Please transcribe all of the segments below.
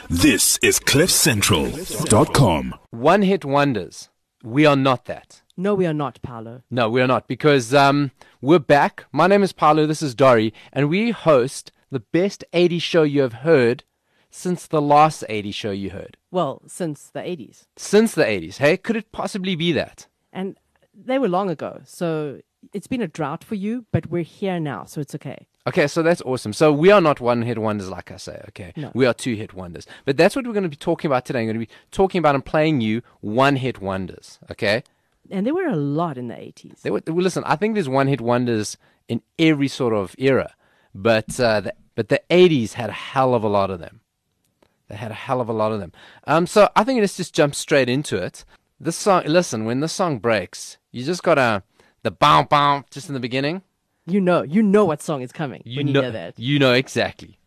This is CliffCentral.com. One-hit wonders. We are not that. No, we are not, Paolo. No, we are not, because we're back. My name is Paolo, this is Dori, and we host the best 80s show you have heard since the last 80s show you heard. Well, since the 80s. Since the 80s, hey? Could it possibly be that? And they were long ago, so it's been a drought for you, but we're here now, so it's okay. Okay, so that's awesome. So we are not one-hit wonders, like I say, okay? No. We are two-hit wonders. But that's what we're going to be talking about today. I'm going to be talking about and playing you one-hit wonders, okay? And there were a lot in the 80s. Well, listen, I think there's one-hit wonders in every sort of era, but the 80s had a hell of a lot of them. They had a hell of a lot of them. So I think let's just jump straight into it. This song, listen, when the song breaks, you just got the bow just in the beginning. You know what song is coming when you hear that. You know exactly.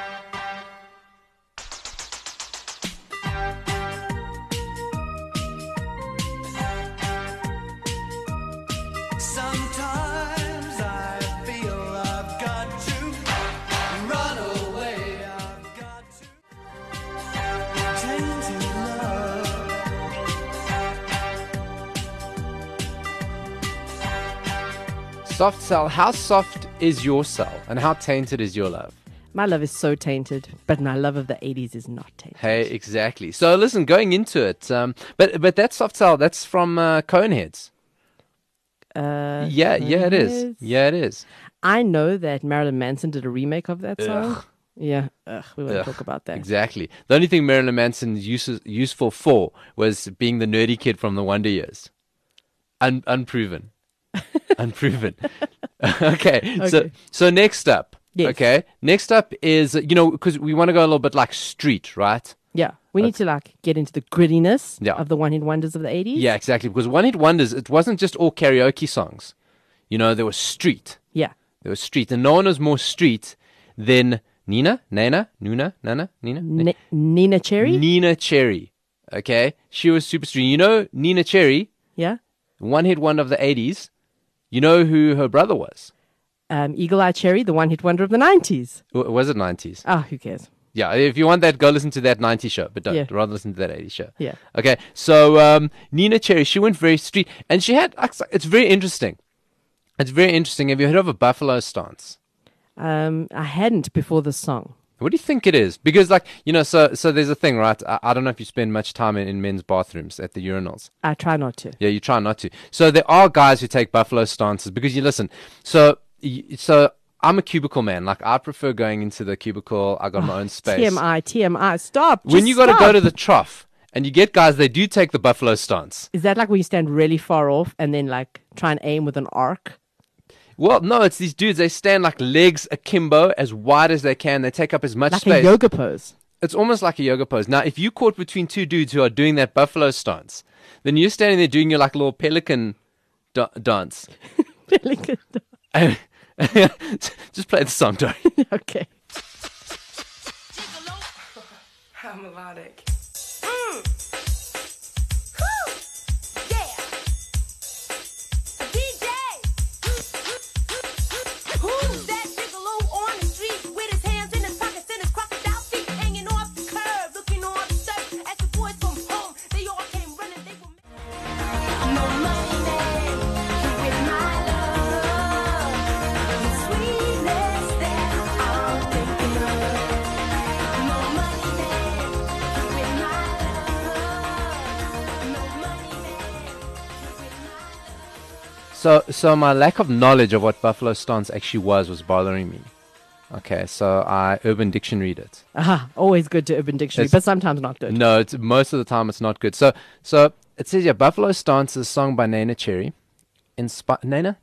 Sometimes I feel I've got to run away. I've got to tainted love. Soft cell. How soft is your cell, and how tainted is your love? My love is so tainted, but my love of the 80s is not tainted. Hey, exactly. So listen, going into it, but that soft cell, that's from Coneheads. Yeah, it is. Coneheads? Yeah, it is. I know that Marilyn Manson did a remake of that song. Ugh. Yeah, we won't Ugh, talk about that. Exactly. The only thing Marilyn Manson useful for was being the nerdy kid from the Wonder Years. Unproven. Unproven. Okay. So next up. Yes. Okay. Next up is, because we want to go a little bit like street, right? Yeah, we need to get into the grittiness Yeah. of the one-hit wonders of the 80s. Yeah, exactly. Because one hit wonders, it wasn't just all karaoke songs. There was street. Yeah. There was street. And no one was more street than Nina Cherry? Nina Cherry. Okay. She was super street. Nina Cherry, Yeah. one hit wonder of the 80s. You know who her brother was? Eagle Eye Cherry, the one-hit wonder of the 90s. Was it 90s? Who cares? Yeah, if you want that, go listen to that 90s show, but don't. Yeah. Rather listen to that 80s show. Yeah. Okay, so Nina Cherry, she went very street, and she had, it's very interesting. It's very interesting. Have you heard of a buffalo stance? I hadn't before this song. What do you think it is? Because, so there's a thing, right? I don't know if you spend much time in men's bathrooms at the urinals. I try not to. Yeah, you try not to. So there are guys who take buffalo stances because you listen. So I'm a cubicle man. Like, I prefer going into the cubicle. I got my own space. TMI, stop. When you got to stop. go to the trough and you get guys, they do take the buffalo stance. Is that like when you stand really far off and then try and aim with an arc? Well, no, it's these dudes. They stand like legs akimbo, as wide as they can. They take up as much Like space. a yoga pose. It's almost like a yoga pose. Now, if you caught between two dudes who are doing that buffalo stance, then you're standing there doing your little pelican dance. Really good. Just play the song, Dory. Okay. How melodic. DJ! Who's that gigolo on the street with his hands in his pockets and his crocodile feet hanging off the curb, looking all upset as the boys from home, they all came running, they were no money man, with my love, the sweetness that I'm thinking of. No money man, with my love, no money man, with my love. So my lack of knowledge of what buffalo stance actually was bothering me. Okay, so I Urban Dictionary'd it. Always good to Urban Dictionary, but sometimes not good. No, most of the time it's not good. So it says, Buffalo Stance is a song by Nina Cherry. Let's Just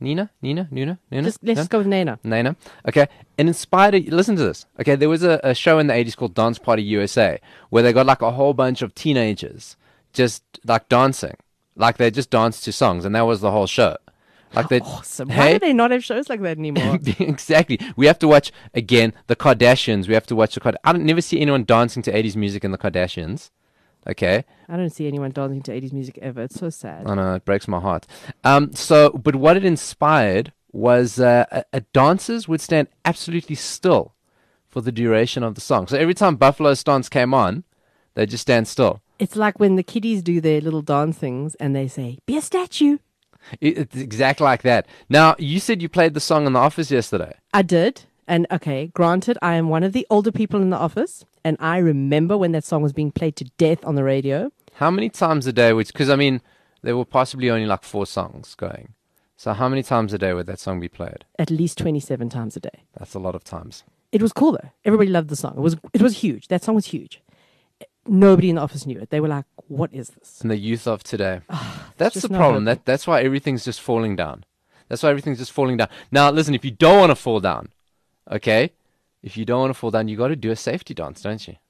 go with Nana. Nana. Okay. And inspired, listen to this. Okay, there was a show in the 80s called Dance Party USA where they got a whole bunch of teenagers just dancing. They just danced to songs, and that was the whole show. Awesome. Why do they not have shows like that anymore? Exactly. We have to watch, again, the Kardashians. We have to watch I don't never see anyone dancing to 80s music in the Kardashians. Okay. I don't see anyone dancing to 80s music ever. It's so sad. I know, it breaks my heart. But what it inspired was dancers would stand absolutely still for the duration of the song. So every time Buffalo Stance came on, They just stand still. It's like when the kiddies do their little dance things and they say, be a statue. It's exactly like that. Now, you said you played the song in the office yesterday. I did. And okay, granted, I am one of the older people in the office. And I remember when that song was being played to death on the radio. How many times a day? Because, I mean, there were possibly only like 4 songs going. So how many times a day would that song be played? At least 27 times a day. That's a lot of times. It was cool though. Everybody loved the song. It was huge. That song was huge. Nobody in the office knew it. They were like, what is this? And the youth of today. That's just the not problem. helping. That's why everything's just falling down. That's why everything's just falling down. Now, listen, if you don't want to fall down, okay? If you don't want to fall down, you got to do a safety dance, don't you?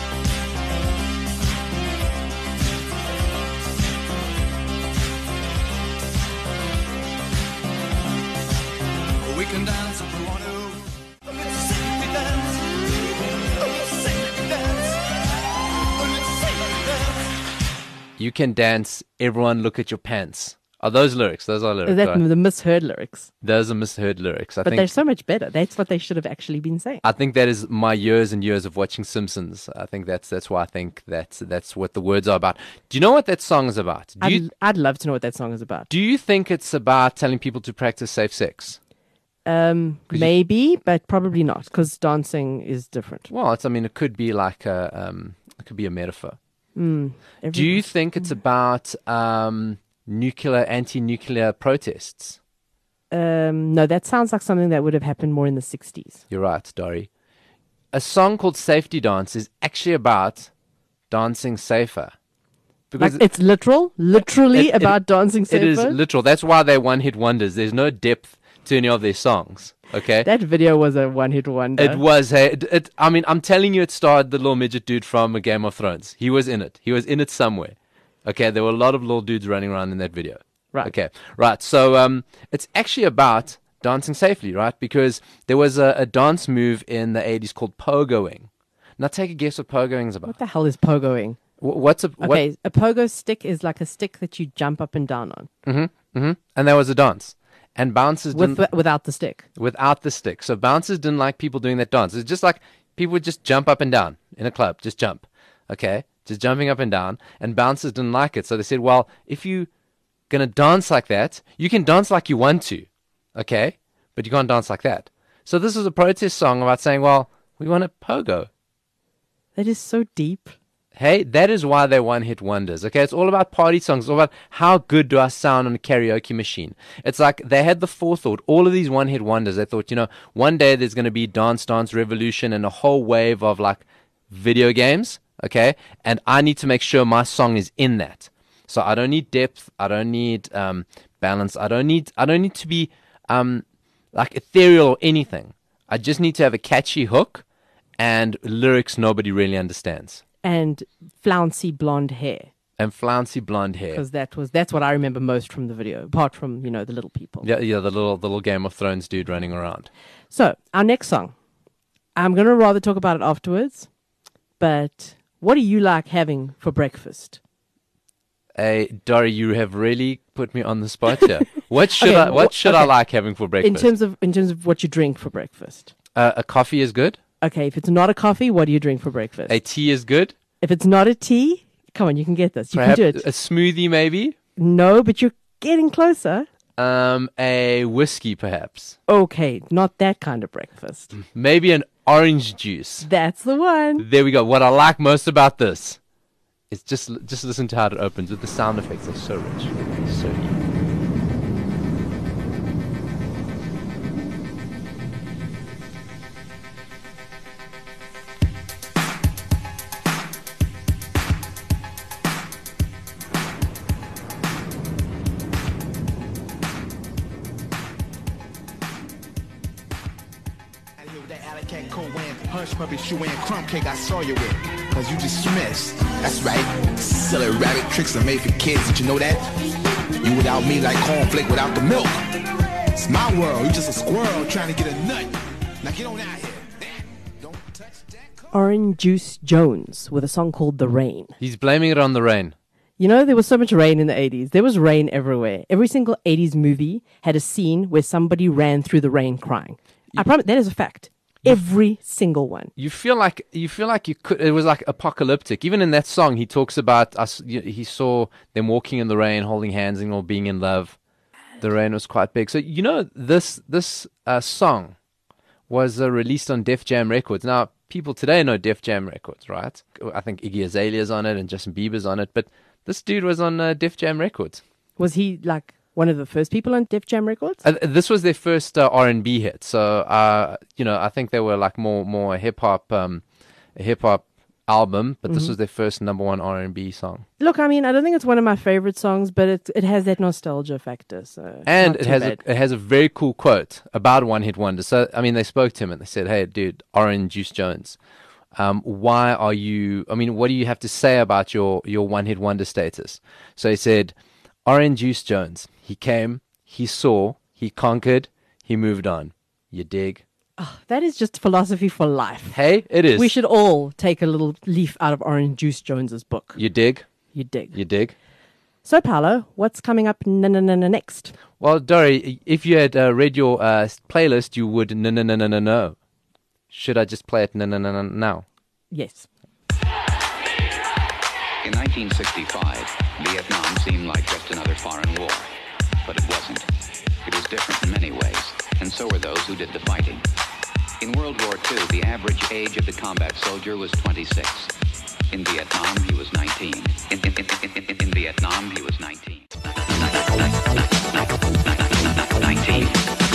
We can dance if we want to. A little safety dance. A little safety dance. A little safety dance. You can dance, everyone look at your pants. Are those lyrics? Those are lyrics. Is that right? the misheard lyrics? Those are misheard lyrics. But they're so much better. That's what they should have actually been saying. I think that is my years and years of watching Simpsons. I think that's why I think that's what the words are about. Do you know what that song is about? I'd love to know what that song is about. Do you think it's about telling people to practice safe sex? Maybe, but probably not, because dancing is different. Well, it could be like it could be a metaphor. Do you think it's about anti-nuclear protests? No, that sounds like something that would have happened more in the 60s. You're right, Dory. A song called Safety Dance is actually about dancing safer. Like it's literally about dancing safer. It is literal. That's why they're one-hit wonders. There's no depth to any of their songs. Okay, that video was a one-hit wonder. It was. Hey, I'm telling you, it starred the little midget dude from Game of Thrones. He was in it. He was in it somewhere. Okay, there were a lot of little dudes running around in that video. Right. Okay. Right. So it's actually about dancing safely, right? Because there was a dance move in the 80s called pogoing. Now take a guess what pogoing is about. What the hell is pogoing? Okay, a pogo stick is like a stick that you jump up and down on. And there was a dance. And bouncers without the stick. Without the stick. So bouncers didn't like people doing that dance. It's just like people would just jump up and down in a club. Just jump. Okay? Just jumping up and down. And bouncers didn't like it. So they said, well, if you're going to dance like that, you can dance like you want to. Okay? But you can't dance like that. So this is a protest song about saying, well, we want a pogo. That is so deep. Hey, that is why they're one-hit wonders, okay? It's all about party songs. It's all about how good do I sound on a karaoke machine. It's like they had the forethought. All of these one-hit wonders, they thought, one day there's going to be Dance Dance Revolution and a whole wave of, like, video games, okay? And I need to make sure my song is in that. So I don't need depth. I don't need balance. I don't need to be, like, ethereal or anything. I just need to have a catchy hook and lyrics nobody really understands. And flouncy blonde hair. Because that's what I remember most from the video, apart from, the little people. Yeah, the little Game of Thrones dude running around. So, our next song. I'm going to rather talk about it afterwards, but what do you like having for breakfast? Hey, Dory, you have really put me on the spot here. What should I like having for breakfast? In terms of what you drink for breakfast. A coffee is good. Okay, if it's not a coffee, what do you drink for breakfast? A tea is good. If it's not a tea, come on, you can get this. You Perhaps can do it. A smoothie, maybe? No, but you're getting closer. A whiskey, perhaps. Okay, not that kind of breakfast. Maybe an orange juice. That's the one. There we go. What I like most about this is just listen to how it opens with the sound effects. They're so rich. So deep. Hush puppy shoe and crumb cake I saw you with. Cause you dismissed. That's right. Silly rabbit tricks are made for kids. Did you know that? You without me like cornflake without the milk. It's my world. You just a squirrel trying to get a nut. Now get on out here. Don't touch that. Orange Juice Jones with a song called The Rain. He's blaming it on the rain. There was so much rain in the 80s. There was rain everywhere. Every single 80s movie had a scene where somebody ran through the rain crying. I promise, that is a fact. Every single one. You feel like you could. It was like apocalyptic. Even in that song, he talks about us. He saw them walking in the rain, holding hands, and all being in love. The rain was quite big. So this song was released on Def Jam Records. Now people today know Def Jam Records, right? I think Iggy Azalea's on it and Justin Bieber's on it, but this dude was on Def Jam Records. Was he like one of the first people on Def Jam Records? This was their first R&B hit. So I think they were like more hip hop album, but this was their first number one R&B song. Look, I mean, I don't think it's one of my favorite songs, but it has that nostalgia factor. So And not it too has bad. it has a very cool quote about One Hit Wonder. So I mean, they spoke to him and they said, "Hey, dude, Orange Juice Jones, why are you? I mean, what do you have to say about your One Hit Wonder status?" So he said, "Orange Juice Jones. He came, he saw, he conquered, he moved on. You dig?" That is just philosophy for life. Hey, it is. We should all take a little leaf out of Orange Juice Jones's book. You dig? You dig. You dig? So, Paolo, what's coming up next? Well, Dory, if you had read your playlist, you would no. Should I just play it no now? Yes. In 1965, Vietnam seemed like just another foreign war, but it wasn't. It was different in many ways, and so were those who did the fighting. In World War II, the average age of the combat soldier was 26. In Vietnam, he was 19. In Vietnam, he was 19. 19.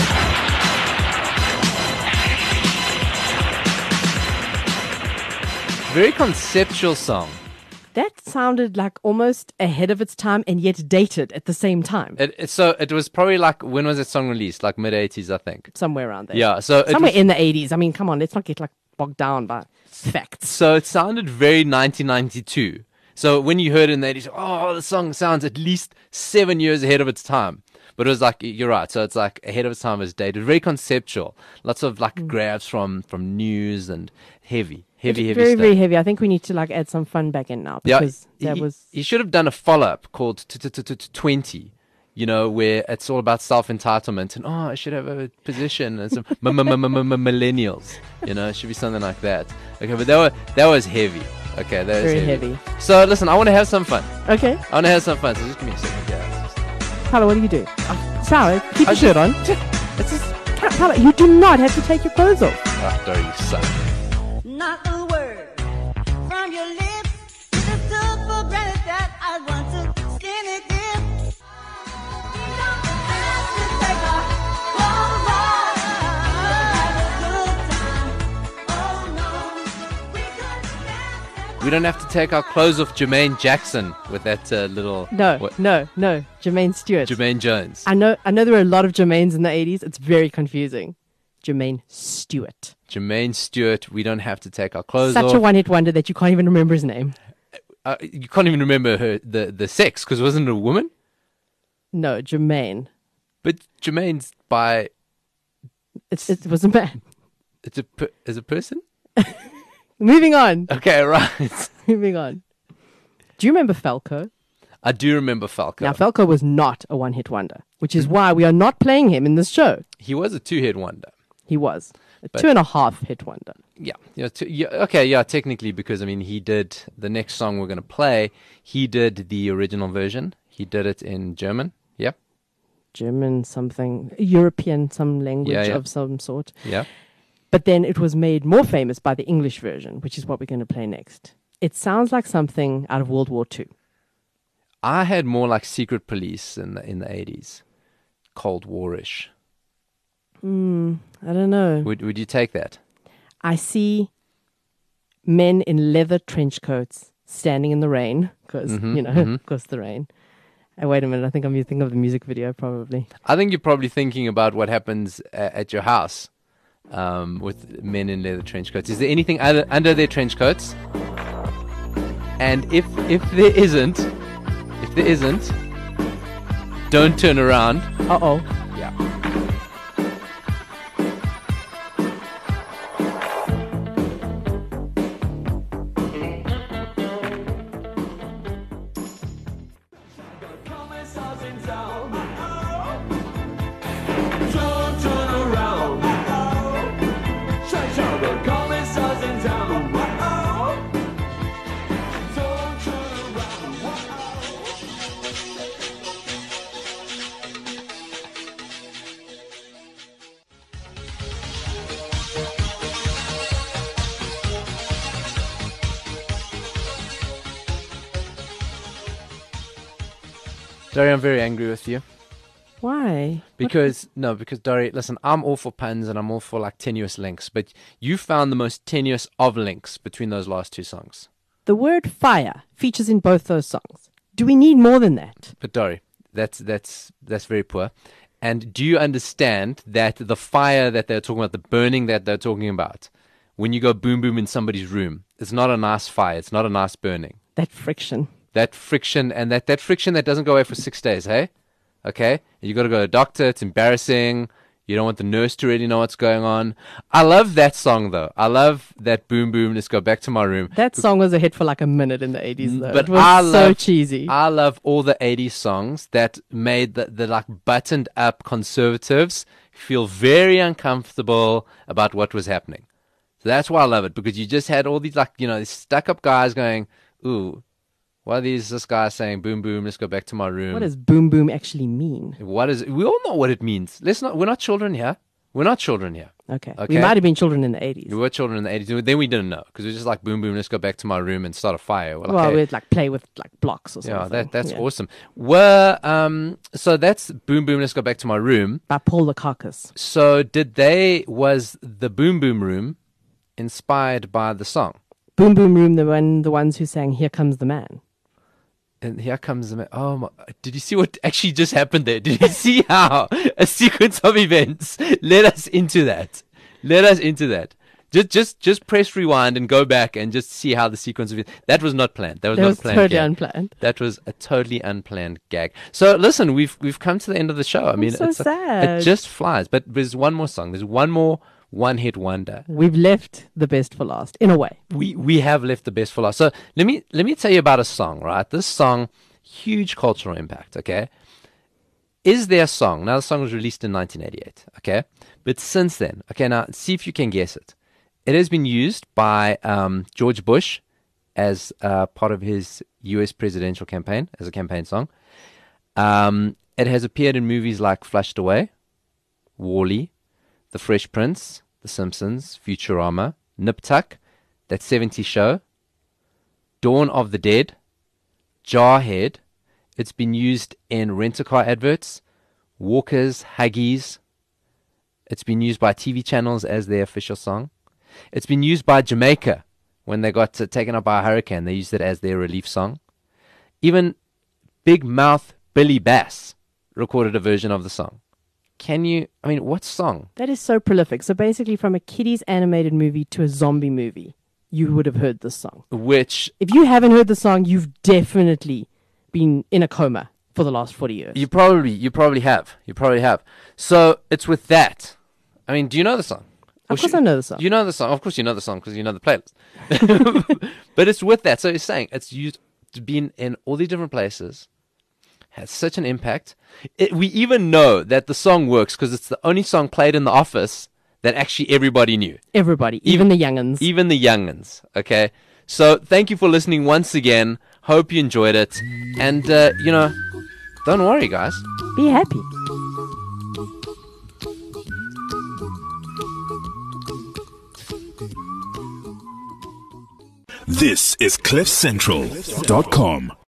Very conceptual song. That sounded like almost ahead of its time and yet dated at the same time. So it was probably like, when was that song released? Like mid-80s, I think. Somewhere around there. Yeah, so it Somewhere was- in the 80s. I mean, come on, let's not get like bogged down by facts. So it sounded very 1992. So when you heard it in the 80s, oh, the song sounds at least 7 years ahead of its time. But it was like, you're right, so it's like ahead of its time as dated. Very conceptual. Lots of like grabs from news and heavy Very, stuff. very heavy. I think we need to like add some fun back in now because that was he should have done a follow-up called 20, where it's all about self-entitlement and, I should have a position and some millennials, it should be something like that. Okay, but that was heavy. Okay, that was very heavy. So listen, I want to have some fun. Okay. I want to have some fun, so just give me a second. Yeah. Paolo, what do you do? Sour, keep your shirt on. It's just, Paolo, you do not have to take your clothes off. Dory, you suck. Not a word from your lips. Just took for granted that I want to skinny dip. We don't have to take our clothes off. Have a good time. Oh no, we could dance. We don't have to take our clothes off. Jermaine Jackson with that little... No, what- no, Jermaine Stewart. Jermaine Jones. I know there were a lot of Jermaines in the 80s. It's very confusing. Jermaine Stewart. Jermaine Stewart, we don't have to take our clothes Such off. a one-hit wonder that you can't even remember his name. You can't even remember the sex, because wasn't it a woman? No, Jermaine. But Jermaine's by... It was a man. It's is a person? Moving on. Okay, right. Moving on. Do you remember Falco? I do remember Falco. Now, Falco was not a one-hit wonder, which is why we are not playing him in this show. He was a two-hit wonder. He was a But- 2.5 hit wonder. Yeah. Okay, technically, because, I mean, he did the next song we're going to play, he did the original version. He did it in German. Yeah. German something, European some language Yeah. of some sort. Yeah. But then it was made more famous by the English version, which is what we're going to play next. It sounds like something out of World War II. I had more like Secret Police in the 80s. Cold War-ish. I don't know. Would you take that? I see men in leather trench coats standing in the rain because, of course, the rain. Wait a minute. I think I'm thinking of the music video, probably. I think you're probably thinking about what happens at your house with men in leather trench coats. Is there anything under their trench coats? And if there isn't, don't turn around. Uh-oh. Yeah. Don't turn around. Dory, I'm very angry with you. Why? Because Dory, listen, I'm all for puns and I'm all for like tenuous links, but you found the most tenuous of links between those last two songs. The word fire features in both those songs. Do we need more than that? But Dory, that's very poor. And do you understand that the fire that they're talking about, the burning that they're talking about, when you go boom boom in somebody's room, it's not a nice fire. It's not a nice burning. That friction. That friction, and that friction that doesn't go away for 6 days, hey? Okay? You got to go to a doctor. It's embarrassing. You don't want the nurse to really know what's going on. I love that song, though. I love that boom boom, let's go back to my room. That song was a hit for like a minute in the 80s, though. But it was I so love, cheesy. I love all the 80s songs that made the like buttoned up conservatives feel very uncomfortable about what was happening. So that's why I love it, because you just had all these like, these stuck up guys going, ooh, what is this guy saying? Boom, boom, let's go back to my room. What does boom boom actually mean? We all know what it means. We're not children here. We're not children here. Okay. Okay. We might have been children in the 80s. We were children in the 80s. Then we didn't know, because we were just like, boom, boom, let's go back to my room and start a fire. We're like, Well, hey, we'd like play with like blocks or something. yeah, that's Yeah. awesome. So that's boom, boom, let's go back to my room. By Paul Lukakus. So was the Boom Boom Room inspired by the song? Boom Boom Room, the ones who sang Here Comes the Man. And here comes the man. Oh, my, did you see what actually just happened there? Did you see how a sequence of events led us into that? Just press rewind and go back and just see how the sequence of events. That was not planned. That was not a planned totally gag. unplanned. That was a totally unplanned gag. So listen, we've come to the end of the show. I mean, so sad. It just flies. But there's one more song. There's one more one-hit wonder. We've left the best for last, in a way. We have left the best for last. So let me tell you about a song, right? This song, huge cultural impact, okay? Is there a song? Now, the song was released in 1988, okay? But since then, okay, now see if you can guess it. It has been used by George Bush as part of his U.S. presidential campaign, as a campaign song. It has appeared in movies like Flushed Away, Wall-E, The Fresh Prince, The Simpsons, Futurama, Nip Tuck, That 70s Show, Dawn of the Dead, Jarhead. It's been used in rent-a-car adverts, Walkers, Huggies. It's been used by TV channels as their official song. It's been used by Jamaica when they got taken up by a hurricane. They used it as their relief song. Even Big Mouth Billy Bass recorded a version of the song. What song? That is so prolific. So basically, from a kiddies animated movie to a zombie movie, you would have heard this song. Which, If you haven't heard the song, you've definitely been in a coma for the last 40 years. you probably have. So it's with that. I mean, do you know the song? Of course I know the song. You know the song. Of course you know the song because you know the playlist. But it's with that. So it's saying it's used to be in all these different places. Has such an impact. We even know that the song works because it's the only song played in the office that actually everybody knew. Everybody, even the young'uns. Even the young'uns. Okay. So thank you for listening once again. Hope you enjoyed it. And, don't worry, guys. Be happy. This is CliffCentral.com.